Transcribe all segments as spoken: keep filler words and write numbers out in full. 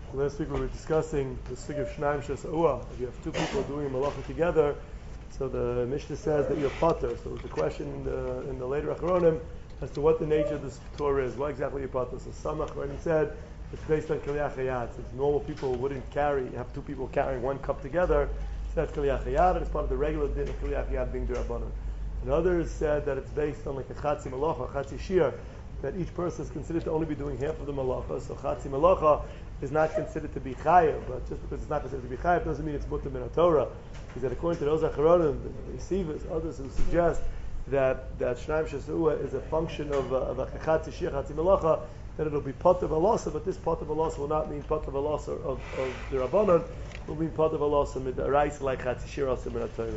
Last week we were discussing the sig of Shnaim Shesa'ua. If you have two people doing a malacha together, so the Mishnah says that you're pater. So the question in the, in the later Achronim as to what the nature of this Torah is. What exactly you're pater? So some Achronim said it's based on Kaliyach Hayat. Since normal people wouldn't carry, have two people carrying one cup together, so that's Kaliyach Hayat, and it's part of the regular din of Kaliyach Hayat being D'Rabbanan. And others said that it's based on like a Chatzi Malacha, a Chatzi Shir, that each person is considered to only be doing half of the malacha. So Chatzi Malacha is not considered to be chayav, but just because it's not considered to be chayav doesn't mean it's mutter min Torah. Because that according to those Acharonim, the Yesivas, others who suggest that that Shnaim Shesa'ua is a function of, uh, of a Chatzi Shir, Chatzi Malacha, that it'll be pot of alasa, but this pot of alasa will not mean pot of alasa of, of the Rabbanon, it will mean pot of alasa mid Arais like Chatzi Shir also min Torah.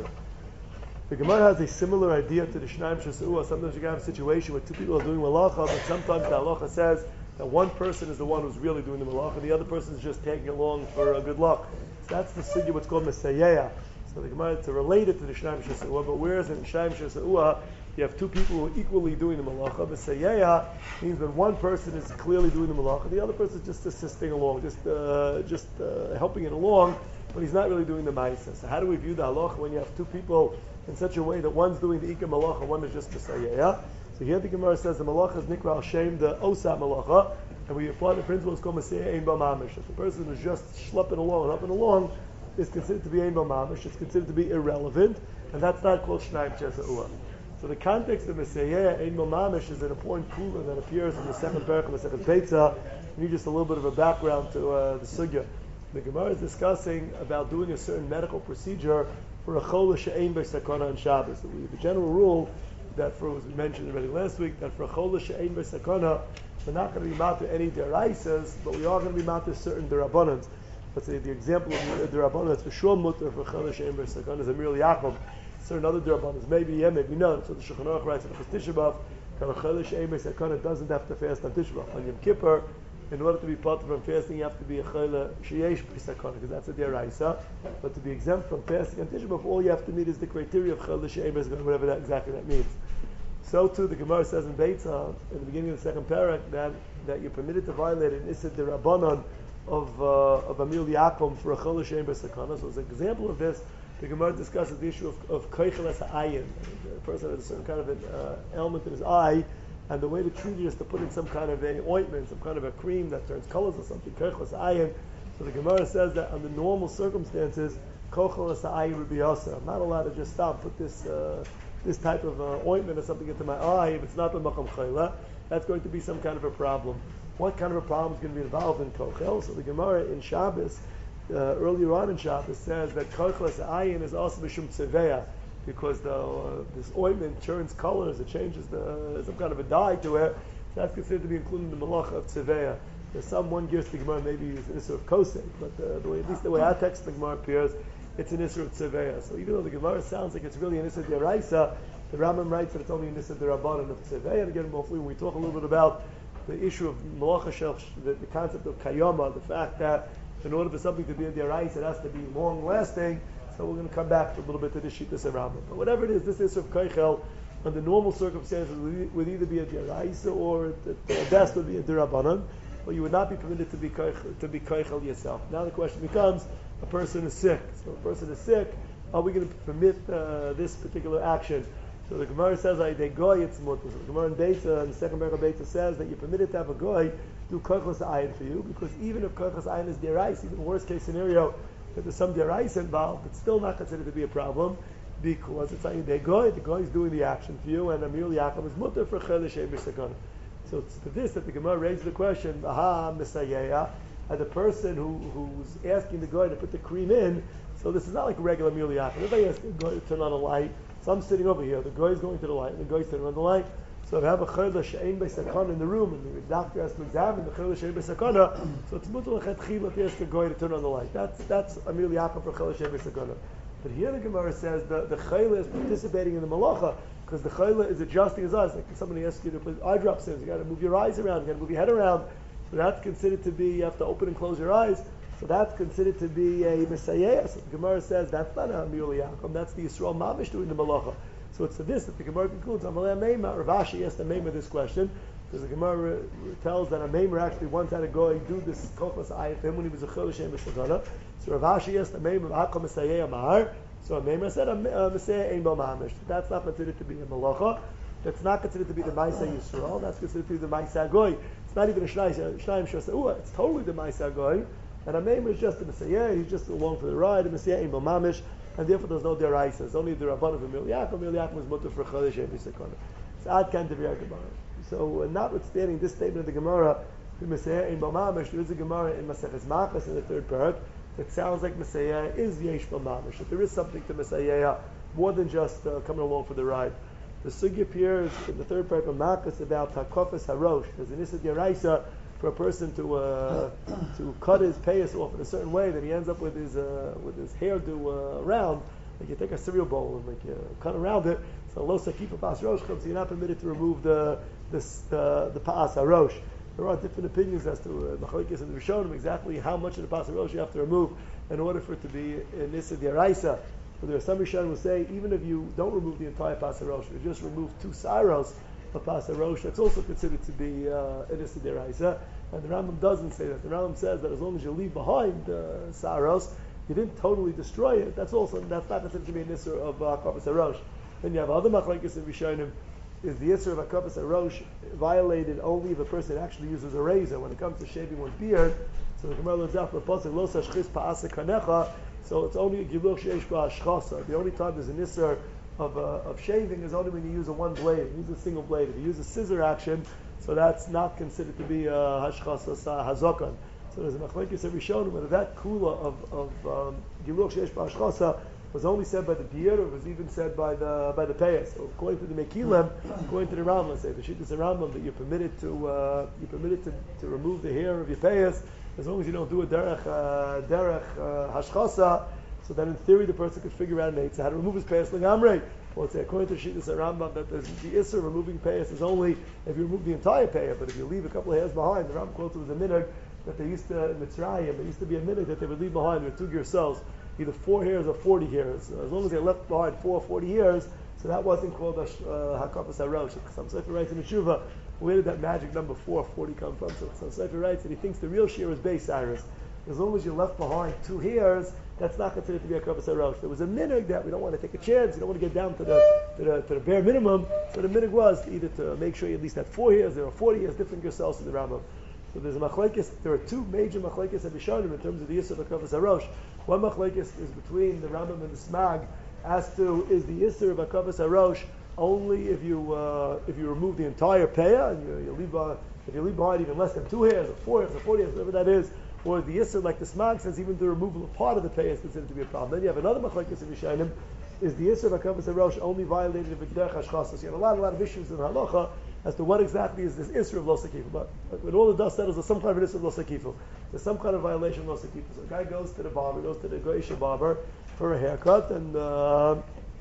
The Gemara has a similar idea to the Shnaim Shesa'ua. Sometimes you can have a situation where two people are doing malacha, but sometimes the halacha says that one person is the one who's really doing the malacha, and the other person is just tagging along for uh, good luck. So that's the sugya, what's called Mesayeya. So the Gemara, to relate it to the Shnaim Shesa'ua, but whereas in Shnaim Shesa'ua, you have two people who are equally doing the malacha. Mesayeya means when one person is clearly doing the malacha, the other person is just assisting along, just uh, just uh, helping it along, but he's not really doing the ma'isa. So how do we view the halacha when you have two people in such a way that one's doing the ikar malacha, one is just Mesayeya? So here the Gemara says the malacha is nikra al shem the osa malacha, and we apply the principle it's called Mesayeya ein ba mamish. If the person is just schlepping along and up and along is considered to be ein ba mamish, it's considered to be irrelevant, and that's not called Shnaim Shesa'ua. So the context of Mesayeya ein ba mamish is an important kula that appears in the second parak of the second Beitzah. We need just a little bit of a background to uh, the sugya. The Gemara is discussing about doing a certain medical procedure for a chol she'ein b'sakana on Shabbos. So we have a general rule that, for as we mentioned already last week, that for a chol she'ein b'sakana, we're not going to be matter any deraisas, but we are going to be matter certain derabbanans. Let's say the example of the derabbanan that's for sure mutter for chol she'ein b'sakana is Amir Yaakov. Certain other derabbanans, maybe yeah, maybe no. So the Shulchan Aruch writes in the Tisha B'Av, chol she'ein b'sakana doesn't have to fast on Tisha B'Av. On Yom Kippur, in order to be part from fasting, you have to be a chayla sheyesh b'sakana, because that's a deraisa. But to be exempt from fasting on Tisha B'Av, all you have to meet is the criteria of chayla sheyesh b'sakana, whatever that exactly that means. So too, the Gemara says in Beitzah, in the beginning of the second parak, that that you're permitted to violate an issur d'Rabbanan of uh, of Amil Yaakov for a chayla sheyesh b'sakana. So as an example of this, the Gemara discusses the issue of of koichel es ha'ayin. The person has a certain kind of an uh, ailment in his eye, and the way to treat it is to put in some kind of an ointment, some kind of a cream that turns colors or something. Koichel es ha'ayin. So the Gemara says that under normal circumstances, koichel es ha'ayin would be also. I'm not allowed to just stop, put this uh, this type of uh, ointment or something into my eye. If it's not the makam chayla, that's going to be some kind of a problem. What kind of a problem is going to be involved in koichel? So the Gemara in Shabbos, uh, earlier on in Shabbos, says that koichel es ha'ayin is also mishum tzeveya, because the, uh, this ointment turns colors, it changes the, some kind of a dye to it. So that's considered to be included in the malacha of tzeveya. There's some one gives the Gemara maybe is an issur of kosek, but uh, the way, at least the way our text in the Gemara appears, it's an issur of tzeveya. So even though the Gemara sounds like it's really an issur deraisa, the Rambam writes that it's only an issur derabbanan of tzeveya. And again, hopefully when we talk a little bit about the issue of malacha shel, the, the concept of kayama, the fact that in order for something to be a deraisa, it has to be long lasting. So we're going to come back a little bit to the Shittas Rambam. But whatever it is, this is of koichel, under normal circumstances, would either be a deraisa or at best would be a derabbanan, but you would not be permitted to be koichel, to be koichel yourself. Now the question becomes, a person is sick. So a person is sick, are we going to permit uh, this particular action? So the Gemara says, "They goy it's mutter." So the Gemara in Beitza, in the second paragraph of Beitza, says that you're permitted to have a goy do koichel ayin for you, because even if koichel ayin is deraisa, even the worst case scenario, that there's some deraisa involved, it's still not considered to be a problem, because it's like they goy, the goy is doing the action for you, and Amir Yaakov is mutter for chayla sheyesh b'sakana. So it's to this that the Gemara raised the question, aha, Mesayeya, and the person who, who's asking the goy to put the cream in, so this is not like regular Amir Yaakov. Everybody asks the goy to turn on a light, so I'm sitting over here, the goy is going to the light, and the goy is turning on the light. So if I have a chayla she'ein b'sakana in the room, and the doctor has to examine the chayla she'ein b'sakana, so it's mutter l'chatchila to ask the goy to turn on the light. That's that's Amir Yaakov for chayla she'ein b'sakana. But here the Gemara says the, the chayla is participating in the malacha, because the chayla is adjusting his eyes. Like if somebody asks you to put eye drops in, you got to move your eyes around, you got to move your head around. So that's considered to be, you have to open and close your eyes. So that's considered to be a Mesayeya. So the Gemara says that's not a Amir Yaakov, that's the Yisrael Mamish doing the malacha. So it's to this that the Gemara concludes, Amalei Meima, Rav Ashi asked the Meima this question, because the Gemara tells that a Maimer actually once had to go and do this Kochas Ayah for him when he was a Chol Shem B'Shagana. So Rav Ashi asked the Maimer, Ha'ka Mesayeh Amar. So a Maimer said, a Mesayeh Ein Bo Mamish. That's not considered to be a Malacha. That's not considered to be the Maisa Yisrael. That's considered to be the Maisa Goy. It's not even a Shnayim Shasa'ua. It's totally the Maisa Goy. And a Maimer is just a Mesayeh. He's just along for the ride. A Mesayeh Ein Bo Mamish. And therefore there's no deraisa. It's only the Rabban of Emil Yaakov. Emil Yaakov was mutter for Chol Shem B'Shagana. It's ad kan Devir Gemara. So, uh, notwithstanding this statement of the Gemara, in Masayah in Bamamish, there is a Gemara in Maseches Machas in the third parak that sounds like Masayah is Yesh Bamamish. That there is something to Masayah more than just uh, coming along for the ride. The Sugi appears in the third parak of Machas about Hakofes Harosh. There's an Issa Deraisa for a person to uh, to cut his payas off in a certain way that he ends up with his uh, with his hairdo uh, around. Like you take a cereal bowl and like you cut around it. So lo sakifa pas rosh comes. So you're not permitted to remove the this uh, the paas harosh. There are different opinions as to the machlokes and the rishonim exactly how much of the paas harosh you have to remove in order for it to be an issa d'oraisa. But there are some rishonim who say even if you don't remove the entire paas harosh, you just remove two saros of paas harosh, that's also considered to be uh, an issa d'oraisa. And the Rambam doesn't say that. The Rambam says that as long as you leave behind the uh, saros, you didn't totally destroy it. That's also that's not considered to be an issa of hakafas harosh. Then you have other machlokes in rishonim. Is the issur of hakafas harosh violated only if a person actually uses a razor when it comes to shaving one's beard? So the Gemara learns out from the pasuk lo sashchis pa'asa kanecha. So it's only a giluch sheish ba'ashchasa. The only time there's an issur of uh, of shaving is only when you use a one blade, you use a single blade. If you use a scissor action, so that's not considered to be a hashchasa hazakan. So there's a machlokes every shown whether that kula of of giluch sheish ba'ashchasa was only said by the beard, or was even said by the by the payas. So according to the Mekilim, according to the Rambam, say the Shittas and Rambam that you're permitted to uh, you're permitted to, to remove the hair of your payas as long as you don't do a derech uh, derech uh, hashchasa. So then in theory the person could figure out an how to remove his payas legamrei. Well, say according to the Shittas and Rambam that the issur of removing payas is only if you remove the entire payah, but if you leave a couple of hairs behind, the Rambam quotes it as a minhag that they used to in Mitzrayim, there used to be a minhag that they would leave behind with two gear cells. Either four hairs or forty hairs. As long as they left behind four or forty hairs, so that wasn't called a hakafas harosh. Some Sefer writes in the Tshuva, where did that magic number four forty come from? So some Sefer writes that he thinks the real shear is Beis Cyrus. As long as you left behind two hairs, that's not considered to be a hakafas harosh. There was a minhag that we don't want to take a chance, you don't want to get down to the to the, to the bare minimum. So the minhag was either to make sure you at least had four hairs, there are forty hairs, different yourselves in the Rambam. So there's a machlekes. There are two major machlekes of Rishonim in terms of the issur of hakafas harosh. One machlekes is between the Rambam and the Smag as to is the issur of hakafas harosh only if you uh, if you remove the entire payah and you, you leave uh, if you leave behind even less than two hairs or four hairs or forty hairs, whatever that is, or the issur like the Smag says even the removal of part of the payah is considered to be a problem. Then you have another machlekes of Rishonim. Is the issur of hakafas harosh only violated if it's derech hashchasa? So you have a lot, a lot of issues in halacha as to what exactly is this issur of lo sakifu. But, but when all the dust settles, there's some kind of issur of lo sakifu. There's some kind of violation of lo sakifu. So a guy goes to the barber, goes to the goyish barber for a haircut, and uh,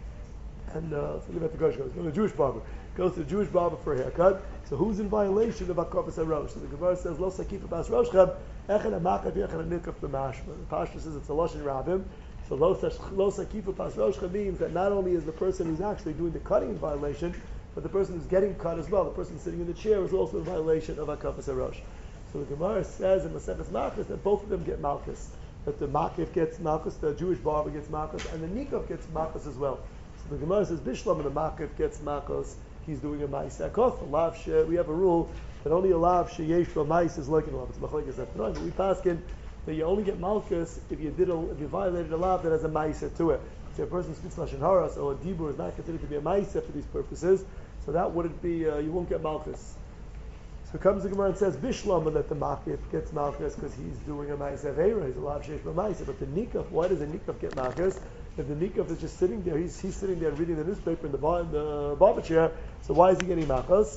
and uh, forget about the goyish goes, go to the Jewish barber, goes to the Jewish barber for a haircut. So who's in violation of hakafas harosh? So the Gemara says lo sakifu bas roshchem echan hamakat echan hanikaf b'mashma. The Pashto says it's a lashon rabim. So lo sakifu bas roshchem means that not only is the person who's actually doing the cutting in violation, but the person who's getting cut as well, the person sitting in the chair, is also in violation of hakafas harosh. So the Gemara says in Maseches Malchus that both of them get malchus. That the makif gets malchus, the Jewish barber gets malchus, and the nikaf gets malchus as well. So the Gemara says Bishlam and the makif gets malchus. He's doing a ma'aseh kof. We have a rule that only a lav sheyesh b'ma'is is like a lav. It's machlekes that but we paskin that you only get malchus if you did a, if you violated a lav that has a ma'aseh to it. So a person speaks lashon hara, so a dibur is not considered to be a ma'aseh for these purposes. So that wouldn't be, uh, you won't get malchus. So comes the Gemara and says, Bishlam, and that the makif gets malchus because he's doing a ma'aseh veira, he's a lav sheish b'ma'aseh. But the nikaf, why does the nikaf get malchus? If the nikaf is just sitting there, he's, he's sitting there reading the newspaper in the, bar, in the barber chair, so why is he getting malchus?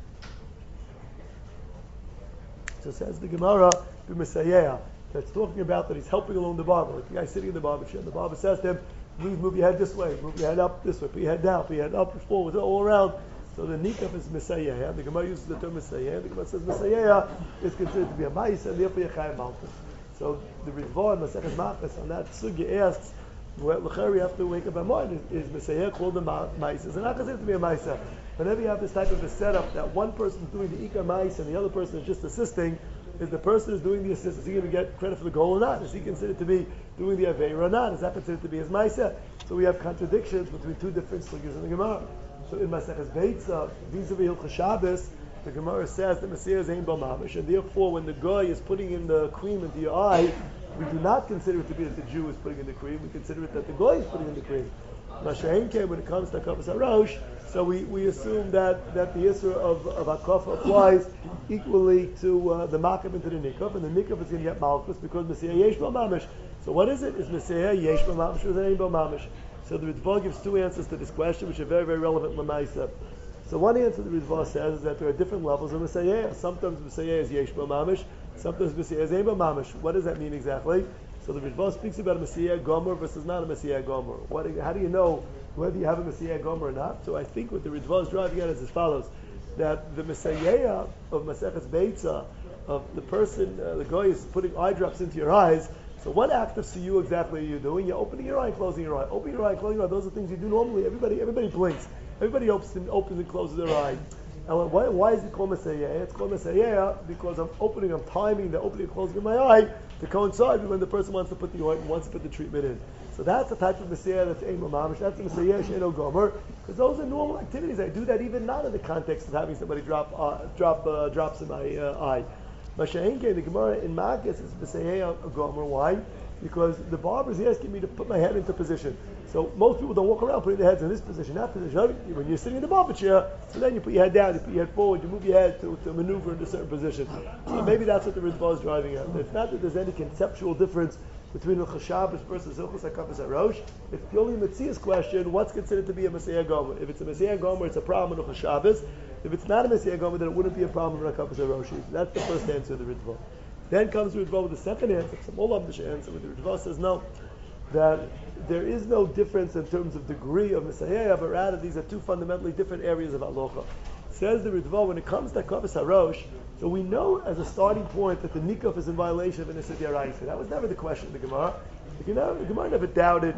So says the Gemara, b'misayeh, that's talking about that he's helping along the barber. Like the guy sitting in the barber chair, and the barber says to him, please move your head this way, move your head up this way, put your head down, put your head up, forward, all around. So the nikaf is misayeh. The Gemara uses the term misayeh. The Gemara says misayeh is considered to be a ma'is, and therefore yechayim malchus. So the Ritva and Maseches Malchus on that sugya asks, well, l'chari have to wake up at morning. Is, is misayeh called a ma'is? Is it not considered to be a ma'is? whenever you have this type of a setup that one person is doing the ikar mais and the other person is just assisting, is the person who's doing the assist, is he going to get credit for the goal or not? Is he considered to be doing the aveira or not? Is that considered to be his maisa? So we have contradictions between two different sugyas in the Gemara. So in Maseches Beitza, vis-a-vis Hilchos Shabbos, the Gemara says that Messiah is ein b'mamish, and therefore when the guy is putting in the cream into your eye, we do not consider it to be that the Jew is putting in the cream, we consider it that the guy is putting in the cream. Masha'enke, when it comes to Akapas HaRosh, so we, we assume that, that the Isra of, of Akafa applies equally to uh, the Makam into the Nikaf, and the Nikaf is going to get Malchus because Messiah Yesh b'mamish. So what is it? Is Messiah Yesh b'mamish or Ein b'mamish? So the Ritva gives two answers to this question, which are very, very relevant Lamaisa. So one answer the Ritva says is that there are different levels of Messiah. Sometimes Messiah is Yesh b'mamish, sometimes Messiah is Ein b'mamish. What does that mean exactly? So the Ritva speaks about a Messiah Gomer versus not a Messiah Gomer. What, how do you know whether you have a Messiah Gomer or not? So I think what the Ritva is driving at is as follows: that the Messiah of Maseches Beitza, of the person, uh, the guy is putting eye drops into your eyes. So what act of siyu exactly are you doing? You're opening your eye and closing your eye. Opening your eye and closing your eye, those are things you do normally. Everybody everybody blinks. Everybody opens and, opens and closes their eye. And why, why is it called Messiah? It's called Messiah because I'm opening, I'm timing the opening and closing of my eye to coincide with when the person wants to put the ointment, wants to put the treatment in. So that's the type of Messiah that's Ein Mamish. That's the Messiah She'eno Gomer, because those are normal activities. I do that even not in the context of having somebody drop uh, drop uh, drops in my uh, eye. Masha'enke, the Gemara in Makis is Messiah Gomer. Why? Because the barber is asking me to put my head into position. So most people don't walk around putting their heads in this position, that position. When you're sitting in the barber chair, so then you put your head down, you put your head forward, you move your head to, to maneuver into a certain position. So maybe that's what the Ritva is driving at. It's not that there's any conceptual difference between Hilchos Shabbos versus Hilchos Akapas HaRosh. It's purely a Metzias question, what's considered to be a Messiah Gomer? If it's a Messiah Gomer, it's a problem in Hilchos Shabbos. If it's not a Messiah Gomer, then it wouldn't be a problem in Akapas HaRosh. That's the first answer of the Ritva. Then comes the Ritva with the second answer, some all of the answer, where the Ritva says no, that there is no difference in terms of degree of Messiah, but rather these are two fundamentally different areas of Halacha. Says the Ritva, when it comes to Akapas HaRosh, so we know as a starting point that the Nikaf is in violation of an Issa D'Oraisa. That was never the question of the Gemara. The Gemara, the Gemara never doubted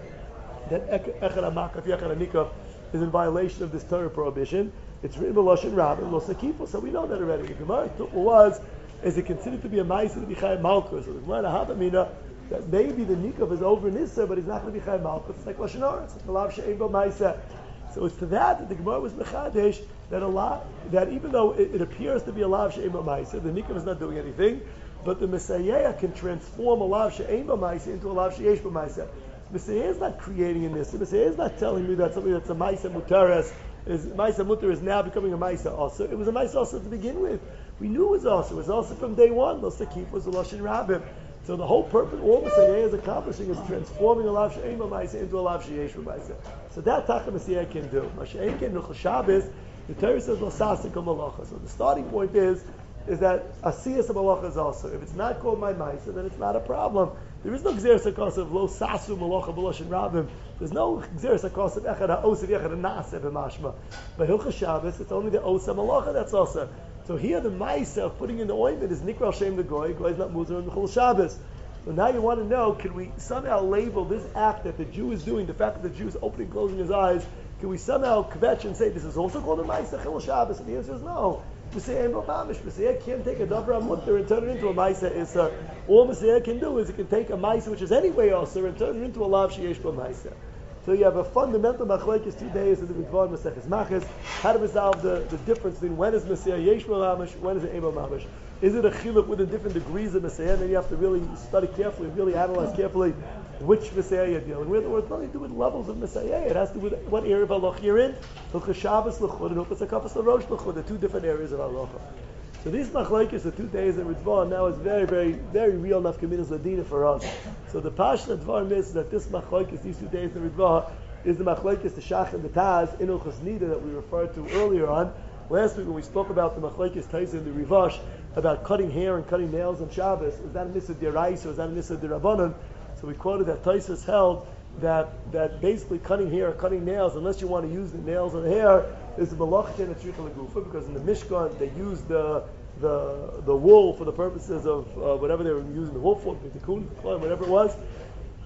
that Echad HaMakaf, Echad HaNikaf is in violation of this Torah prohibition. It's written in Lashon Rabbah, Lo Sakifu, so we know that already. The Gemara was, is it considered to be a Ma'aseh to be Chayv Malkus? So the Gemara Havamina that maybe the Nikaf is over in Issa, but he's not going to be Chayv Malkus. It's like Lashon Hara. It's like the Lav She'ein Bo Ma'aseh. So it's to that that the Gemara was mechadesh that a lot that even though it, it appears to be a lav she'ein b'maisa, the Nikam is not doing anything, but the Messiah can transform a lav she'ein b'maisa into a lav she'esh b'maisa. Messiah is not creating in this. The Messiah is not telling me that something that's a maisa mutares is maisa mutar is now becoming a maisa also. It was a maisa also to begin with. We knew it was also. It was also from day one. Lo Sakif was a lashon rabbim. So the whole purpose, all Messiah is accomplishing is transforming a lav she'ein b'maisa into a lav she'esh b'maisa. So that Taka Messiah can do. Masha'enke in Hilchos Shabbos, the Torah says L'sasik malacha. So the starting point is is that asiyas malacha is also. If it's not called my ma'isa, then it's not a problem. There is no gzeres hakos of lo sasu malacha b'loshen rabbim. There's no gzeres hakos of echad ha'osav echad ha'naseh b'mashma. But Hilchos Shabbos, it's only the osa malacha that's also. So here the ma'isa of putting in the ointment is nikral shem the goy. Goy is not muzar in the Chol Shabbos. So now you want to know, can we somehow label this act that the Jew is doing, the fact that the Jew is opening and closing his eyes, can we somehow kvetch and say this is also called a Ma'aseh Chil Shabbos? And the answer is no. Messiah ain't mamish. Messiah can't take a Davra Mutter and turn it into a Ma'aseh Issa. All Messiah can do is it can take a Ma'aseh which is anyway also and turn it into a Lav Sheyesh B'Ma'aseh. So you have a fundamental machlekes two days of the Ritva and Maseches Machas. How to resolve the, the difference between when is Messiah Yesh Mamish, when is it Ebo Mamish? Is it a chiluk within different degrees of Messiah? Then you have to really study carefully, really analyze carefully which Messiah you're dealing with. Or it's nothing to do with levels of Messiah. It has to do with what area of halacha you're in. Hilchos Shabbos l'chud and Hilchos Akapas l'rosh l'chud. The two different areas of halacha. So these machlekes, the two days in Ritva, now is very, very, very real nafkaminas ladina for us. So the pashna dvarim is that this machlekes, these two days in Ritva, is the machlekes, the shach and the taz in Hilchos Nida that we referred to earlier on. Last week when we spoke about the machlekes taiz and the rivash about cutting hair and cutting nails on Shabbos, is that a nissa d'oraisa or is that a nissa d'rabbanan? So we quoted that Taisus held that that basically cutting hair or cutting nails, unless you want to use the nails or the hair, is a malachah and a tzricha legufa, because in the Mishkan they used the the the wool for the purposes of uh, whatever they were using the wool for, the tikkun, whatever it was.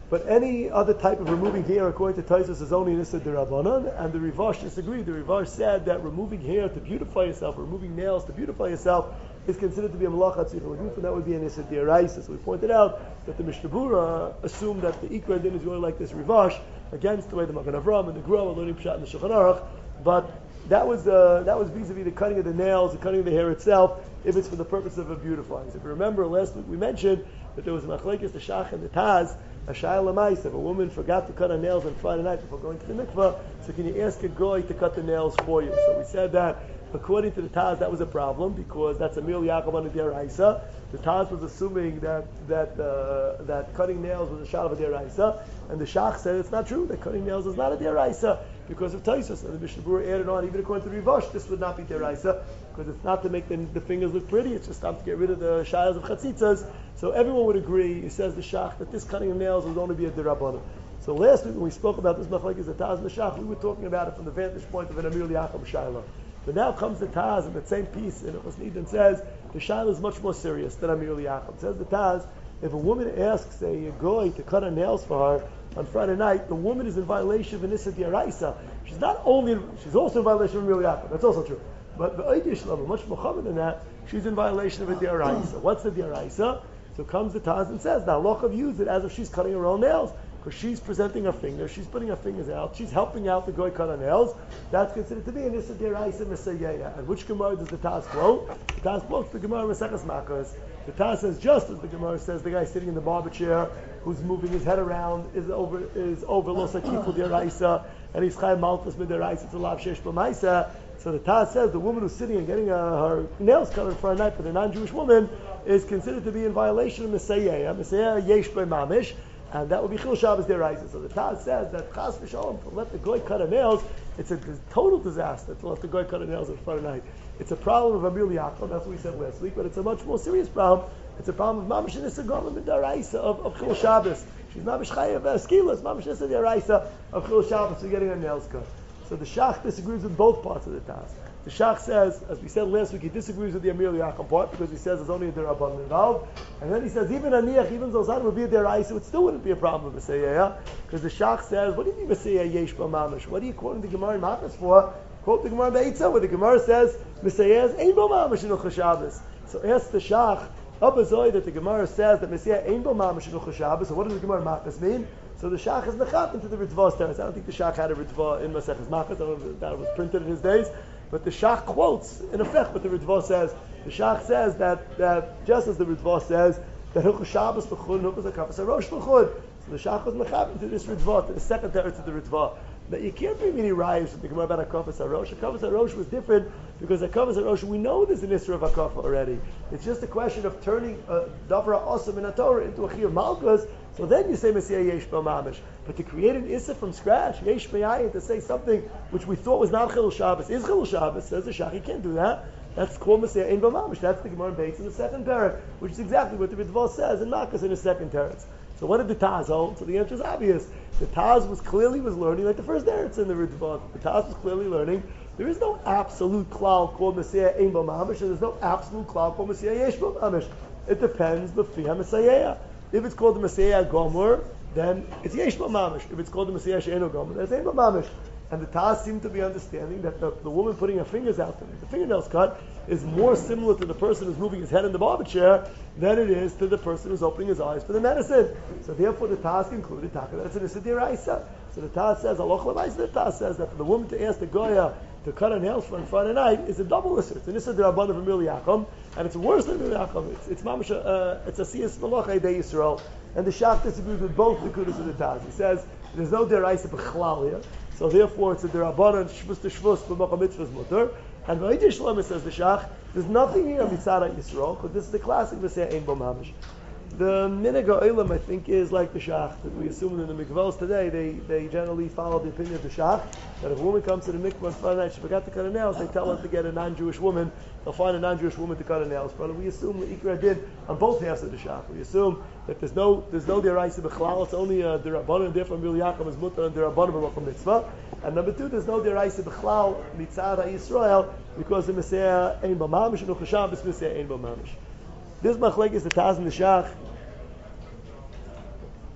But any other type of removing hair, according to Taisus, is only an Issa D'Rabbanan, and the Rivash disagreed. The Rivash said that removing hair to beautify yourself, removing nails to beautify yourself, is considered to be a Malacha Tzricha L'Guf, and that would be an Issa D'Oraisa. So we pointed out that the Mishnah Berurah assumed that the Ikra Din is really like this Rivash, against the way the Magen Avraham and the Gra are learning Pshat and the Shulchan Aruch, but that was uh, that was vis-a-vis the cutting of the nails, the cutting of the hair itself, if it's for the purpose of a beautifying. So if you remember, last week we mentioned that there was a machlekes, the Shach and the Taz, a shayla l'mais. If a woman forgot to cut her nails on Friday night before going to the mikvah, so can you ask a goy to cut the nails for you? So we said that according to the Taz, that was a problem because that's a mil Yaakov on a deraisa. The Taz was assuming that that uh, that cutting nails was a shal of a deraisa, and the Shach said it's not true. That cutting nails is not a deraisa because of Taisus. And the Mishnah Berurah added on, even according to Rivash, this would not be deraisa because it's not to make the, the fingers look pretty. It's just not to get rid of the shaylas of chatzitzas. So everyone would agree, he says the Shach, that this cutting of nails would only be a derabbanan. So last week when we spoke about this machlekes, the Taz and the Shach, we were talking about it from the vantage point of an Amir Yaakov Shaila. But now comes the Taz in that same piece, and it was Nidin says the Shaila is much more serious than Amir Yaakov. Says the Taz, if a woman asks a goy to cut her nails for her on Friday night, the woman is in violation of an Issa D'Oraisa. She's not only, she's also in violation of Amir Yaakov. That's also true. But the Eidish level, much more common than that, she's in violation of a D'Oraisa. What's the D'Oraisa? So comes the Taz and says, now Lochav used it as if she's cutting her own nails, because she's presenting her fingers, she's putting her fingers out, she's helping out the goy cut her nails. That's considered to be an Issa D'Oraisa M'Sayeya. And which Gemara does the Taz quote? The Taz quotes the Gemara Maseches Makkos. The Taz says, just as the Gemara says, the guy sitting in the barber chair who's moving his head around is over is over Lo Sakifu D'Oraisa, and he's Chayim Malchus D'Oraisa to Lav Shesh B'Maisa. So the Taz says the woman who's sitting and getting uh, her nails cut for a night with a non-Jewish woman is considered to be in violation of Messiah. Messiah Yesh Mamish, and that would be Chil Shabbos Deraisa. So the Taz says that Chas V'Shalom, to let the goy cut her nails, it's a total disaster to let the goy cut her nails in front of night. It's a problem of Amir Yaakov, that's what we said last week, but it's a much more serious problem. It's a problem of Mamish Nissa Gomim Deraisa of, of Chil Shabbos. She's Mamish Chayav Skilas, Mamish Nissa Deraisa of Chil Shabbos for getting her nails cut. So the Shach disagrees with both parts of the Taz. The Shach says, as we said last week, he disagrees with the Amir Yaakov part because he says there's only a D'Rabbanan involved. And then he says even Aniach, even Zolzan would be a D'Oraisa, it still wouldn't be a problem with Messiah. Because the Shach says, what do you mean Messiah Yesh Mamish? What are you quoting the Gemara in Makkos for? Quote the Gemara in Be'etzah, where the Gemara says Messiah is Ein Bo Mamish in Hilchos Shabbos. So ask the Shach, Abazoi, that the Gemara says that Messiah Ein Bo Mamish in Hilchos Shabbos. So what does the Gemara in Makkos mean? So the Shach is nechat into the Ritva teretz. I don't think the Shach had a Ritva in Maseches Makkos. I don't know if that was printed in his days. But the Shach quotes, in effect, what the Ritva says. The Shach says that, that just as the Ritva says, that Hilchos Shabbos l'chud, Hilchos HaKavos HaRosh l'chud. So the Shach was nechat into this Ritva, to the second teretz of the Ritva. That you can't bring any rayos from the Gemara about HaKavos HaRosh. HaKavos HaRosh was different because HaKavos HaRosh, we know there's an Isra of HaKafa already. It's just a question of turning a Davra Osam in a Torah into a Chiyuv Malkus. So then you say Messiah Yesh Mamish. But to create an Issa from scratch, Yesh Me'ayin, to say something which we thought was not Chilul Shabbos, is Chilul Shabbos, says the Shach, you can't do that. That's called Messiah Ein Mamish. That's the Gemara in Beitz in the second parak, which is exactly what the Ritva says in Makkos in the second teretz. So what did the Taz hold? So the answer is obvious. The Taz was clearly was learning, like the first teretz in the Ritva. The Taz was clearly learning. There is no absolute klal called Messiah Ein Mamish, and there's no absolute klal called Messiah Yesh Mamish. It depends the Fiyah Messiah. If it's called the Messiah Gomer, then it's Yesh Mamish. If it's called the Messiah She'eno Gomer, then it's Ein Mamish. And the Taz seem to be understanding that the, the woman putting her fingers out, the, the fingernails cut, is more similar to the person who's moving his head in the barber chair than it is to the person who's opening his eyes for the medicine. So therefore the Taz concluded that it's an Issa D'Oraisa. So the Taz says, Aloch L'maisa, the Taz says that for the woman to ask the Goya to cut her nails for on Friday night is a double Issa. It's an Issa D'Rabbanan of Amir Yaakov, and it's worse than Amir Yaakov. It's it's mamash, uh, it's a Siyas Malach Eidei Yisrael. And the Shach disagrees with both the Kudas of the Taz. He says there's no D'Oraisa B'chlal here, so therefore it's a D'Rabbanan Shvus to Shvus B'Makom Mitzvah's Mutter. And V'Eidish Shlomo says the Shach, there's nothing here on Mitzvah Yisrael, because this is the classic Messiah Ein Bo Mamish. The Minhag HaOlam, I think, is like the Shach, that we assume in the mikvahs today, they, they generally follow the opinion of the Shach, that if a woman comes to the mikvah on Friday night, she forgot to cut her nails, they tell her to get a non-Jewish woman, they'll find a non-Jewish woman to cut her nails. But we assume the Ikra did on both halves of the Shach. We assume that there's no there's no D'Oraisa B'chlal, it's only a D'Rabbanan, and therefore Amir Yaakov is mutter and D'Rabbanan B'Makom Mitzvah. And number two, there's no D'Oraisa B'chlal, Mitzad HaYisrael, because the Messiah Ein Bo Mamish, and Hilchos Shabbos Messiah Ein Bo Mamish. This machlekes the Taz and the Shach.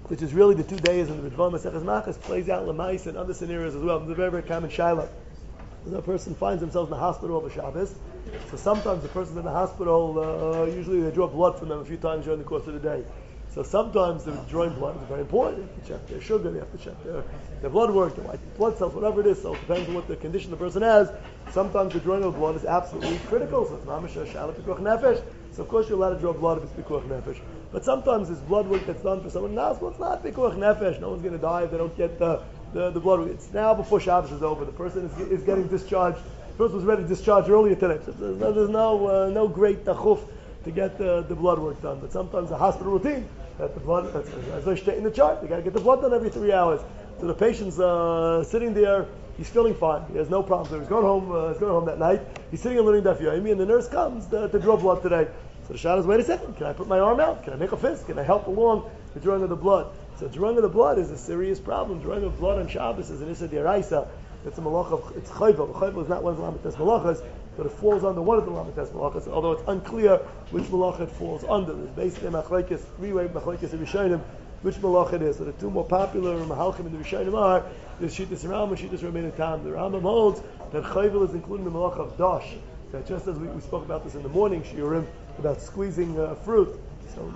which is really the two days in the Ritva Maseches Machas, plays out Lamais and other scenarios as well. It's a very, very common shaila. When a person finds themselves in the hospital over Shabbos, so sometimes the person's in the hospital, uh, usually they draw blood from them a few times during the course of the day. So sometimes the drawing blood is very important. You have to check their sugar, they have to check their, their blood work, their white blood cells, whatever it is. So it depends on what the condition the person has. Sometimes the drawing of blood is absolutely critical. So it's mamish shala pikuach nefesh. So of course you're allowed to draw blood if it's pikuach nefesh. But sometimes this blood work that's done for someone in the hospital, it's not pikuach nefesh. No one's going to die if they don't get the, the, the blood work. It's now before Shabbos is over. The person is, is getting discharged. The person was ready to discharge earlier today. So there's no, there's no, uh, no great tachuf to get the, the blood work done. But sometimes the hospital routine, that the blood, that's, as I state in the chart, they got to get the blood done every three hours. So the patient's uh, sitting there, he's feeling fine, he has no problems. So he's going home, uh, he's going home that night, he's sitting and learning Daf Yomi, and the nurse comes to, to draw blood today. So the shot is, wait a second, can I put my arm out? Can I make a fist? Can I help along the drawing of the blood? So drawing of the blood is a serious problem. Drawing of blood on Shabbos is an Issa D'Oraisa. It's a malach of, it's chayva. Chayva is not one of the lamites malachas, but it falls under one of the lamites malachas, although it's unclear which malach it falls under. There's basically machlekes, three-way machlekes of Rishonim, which malach it is. So the two more popular mahalchim in the Rishonim are, there's Shittas Ram and Shittas Rabbeinu Tam. The Rambam holds that chayva is including the malach of dash. That just as we, we spoke about this in the morning, shiurim, about squeezing uh, fruit. So,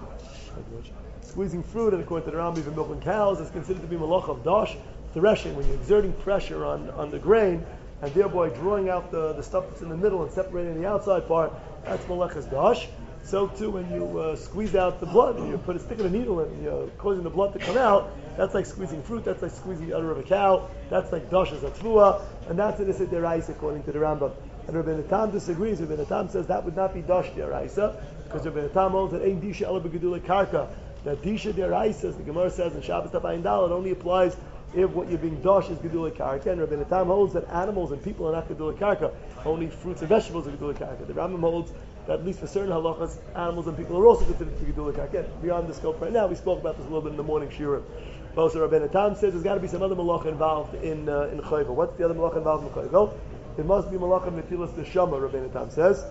squeezing fruit, and according to the Rambam, even milking cows is considered to be malach of dash. Threshing, when you're exerting pressure on, on the grain, and thereby drawing out the, the stuff that's in the middle and separating the outside part, that's malachas dash. So too, when you uh, squeeze out the blood, and you put a stick of a needle in, and you're causing the blood to come out, that's like squeezing fruit, that's like squeezing the udder of a cow, that's like dash as a tzvua, and that's an issa deraisa according to the Rambam. And Rabbeinu Tam disagrees. Rabbeinu Tam says that would not be dash deraisa, because Rabbeinu Tam holds that ein disha ela b'gedulei karka. That disha deraisa, as the Gemara says in Shabbos Tapayin Dal, it only applies if what you're being dosh is gedulei karka, and Rabbeinu Tam holds that animals and people are not gedulei karka, only fruits and vegetables are gedulei karka. The Rambam holds that at least for certain halachas, animals and people are also considered to be gedulei karka. Beyond the scope right now, we spoke about this a little bit in the morning shiurim. But so Rabbeinu Tam says there's got to be some other malacha involved in uh, in chayva. What's the other malacha involved in chayva? It must be malacha netilas neshama. Rabbeinu Tam says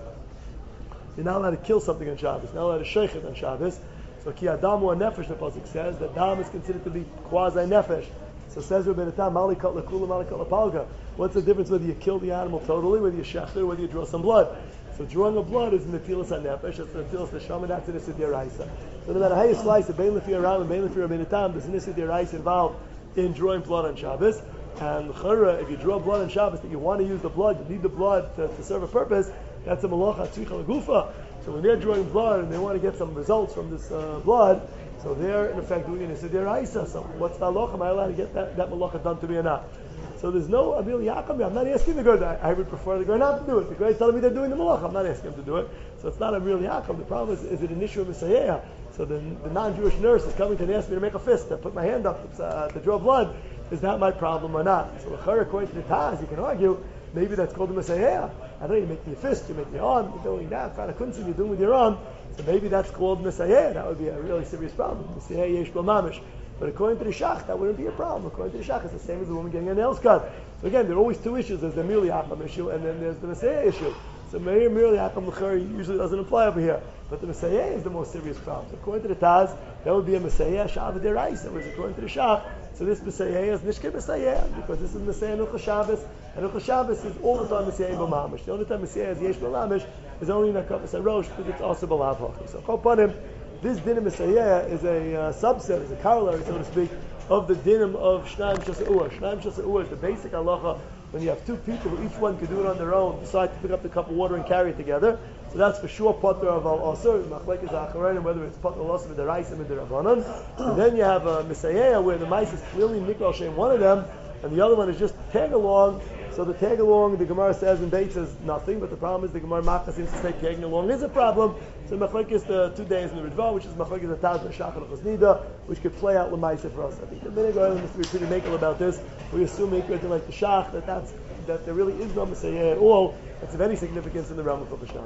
you're not allowed to kill something on Shabbos. You're not allowed to sheikh it on Shabbos. So ki adamu or nefesh, the pasuk says that dam is considered to be quasi nefesh. So says Rabbeinu Tam, mali kat lakula, mali kat lapalga. What's the difference whether you kill the animal totally, whether you shecht it, or whether you draw some blood? So drawing of blood is netilas nefesh. It's netilas neshama. That's an issa d'oraisa. So no matter how you slice it, bein lefi aram and bein lefi Rabbeinu Tam, there's an issa d'oraisa involved in drawing blood on Shabbos. And chara, if you draw blood on Shabbos, that you want to use the blood, you need the blood to, to serve a purpose. That's a malacha tzricha lagufa. So when they're drawing blood and they want to get some results from this uh, blood, so they're in effect doing an issa d'oraisa. So what's the halacha? Am I allowed to get that, that malacha done to me or not? So there's no Abil Yaakov. I'm not asking the guy. I, I would prefer the guy not to do it. The guy's telling me they're doing the malacha. I'm not asking him to do it. So it's not Abil Yaakov. The problem is, is it an issue of Messiah? So the, the non-Jewish nurse is coming to and ask me to make a fist, to put my hand up uh, to draw blood. Is that my problem or not? So according to the Taz, you can argue maybe that's called the Messiah. I don't know, you make me a fist, you make me arm, you're doing that, kind of kunsim you're doing with your arm. So maybe that's called Messiah. That would be a really serious problem. Messiah yesh bo mamish. But according to the Shach, that wouldn't be a problem. According to the Shach, it's the same as the woman getting her nails cut. So again, there are always two issues. There's the merely Akam issue, and then there's the Messiah issue. So merely merely Akam l'chari usually doesn't apply over here. But the Messiah is the most serious problem. So according to the Taz, that would be a Messiah Shabbat deraisa. Whereas according to the Shach, so this Messiah is Nishke Messiah, because this is Messiah Nuchah Shabbos, and Nuchah Shabbos is all the time Messiah B'mamish. The only time Messiah is Yesh B'mamish is only in a Kapas Rosh, because it's also B'lav Hochi. So Chopanim, this Dinim Messiah is a uh, subset, is a corollary, so to speak, of the Dinim of Shnaim Shasa'uah. Shnaim Shasa'uah is the basic halacha when you have two people who each one can do it on their own, decide to pick up the cup of water and carry it together. So that's for sure Potter of Al-Asr, Machlekes Acharonim, whether it's Potter Al-Asr with the Raisim and the Rabbanon. And then you have a Messiah where the Mice is clearly Mikal Shem, one of them, and the other one is just tag along. So the tag along, the Gemara says in Beit says nothing, but the problem is the Gemara Makkah seems to say tagging along is a problem. So Machlekes the two days in the Ritva, which is Machlekes the Taz Shachar Chosnida, which could play out Lemaisa for us. I think the minute going to be pretty makel about this. We assume makel like the Shach that that's that there really is no Messiah at all. That's of any significance in the realm of Chofesh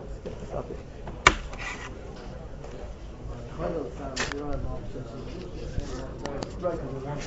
Shnas. Okay,